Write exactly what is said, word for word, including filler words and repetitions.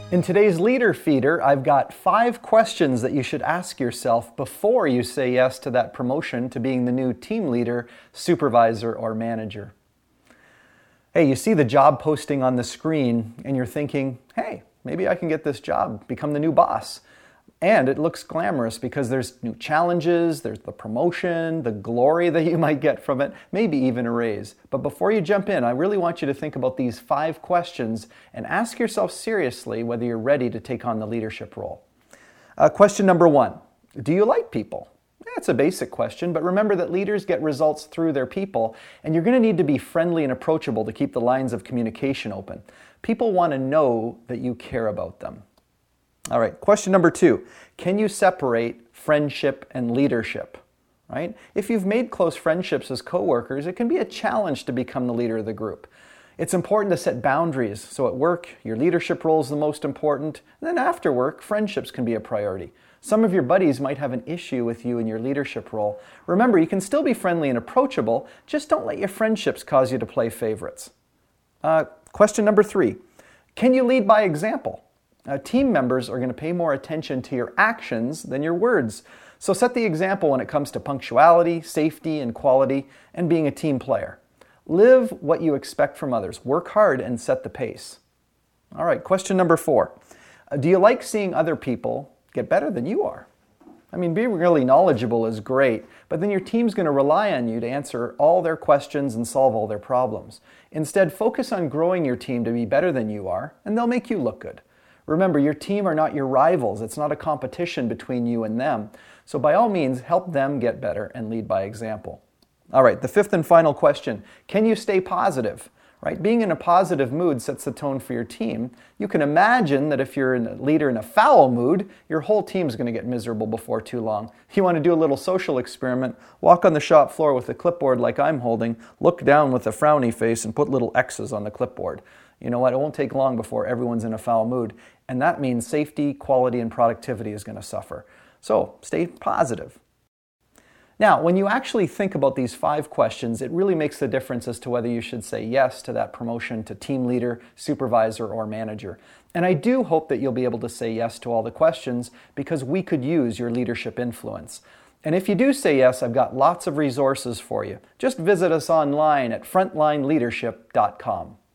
In today's Leader Feeder, I've got five questions that you should ask yourself before you say yes to that promotion to being the new team leader, supervisor, or manager. Hey, you see the job posting on the screen and you're thinking, hey, maybe I can get this job, become the new boss. And it looks glamorous because there's new challenges, there's the promotion, the glory that you might get from it, maybe even a raise. But before you jump in, I really want you to think about these five questions and ask yourself seriously whether you're ready to take on the leadership role. Uh, question number one, do you like people? It's a basic question, but remember that leaders get results through their people, and you're going to need to be friendly and approachable to keep the lines of communication open. People want to know that you care about them. All right, question number two, can you separate friendship and leadership? Right? If you've made close friendships as coworkers, it can be a challenge to become the leader of the group. It's important to set boundaries. So at work, your leadership role is the most important. And then after work, friendships can be a priority. Some of your buddies might have an issue with you in your leadership role. Remember, you can still be friendly and approachable, just don't let your friendships cause you to play favorites. Uh, question number three, can you lead by example? Uh, team members are going to pay more attention to your actions than your words. So set the example when it comes to punctuality, safety, and quality, and being a team player. Live what you expect from others. Work hard and set the pace. All right, question number four. Uh, do you like seeing other people get better than you are? I mean, being really knowledgeable is great, but then your team's going to rely on you to answer all their questions and solve all their problems. Instead, focus on growing your team to be better than you are, and they'll make you look good. Remember, your team are not your rivals. It's not a competition between you and them. So by all means, help them get better and lead by example. All right, the fifth and final question. Can you stay positive? Right? Being in a positive mood sets the tone for your team. You can imagine that if you're a leader in a foul mood, your whole team's going to get miserable before too long. You want to do a little social experiment, walk on the shop floor with a clipboard like I'm holding, look down with a frowny face and put little X's on the clipboard. You know what? It won't take long before everyone's in a foul mood. And that means safety, quality, and productivity is going to suffer. So stay positive. Now, when you actually think about these five questions, it really makes the difference as to whether you should say yes to that promotion to team leader, supervisor, or manager. And I do hope that you'll be able to say yes to all the questions because we could use your leadership influence. And if you do say yes, I've got lots of resources for you. Just visit us online at frontline leadership dot com.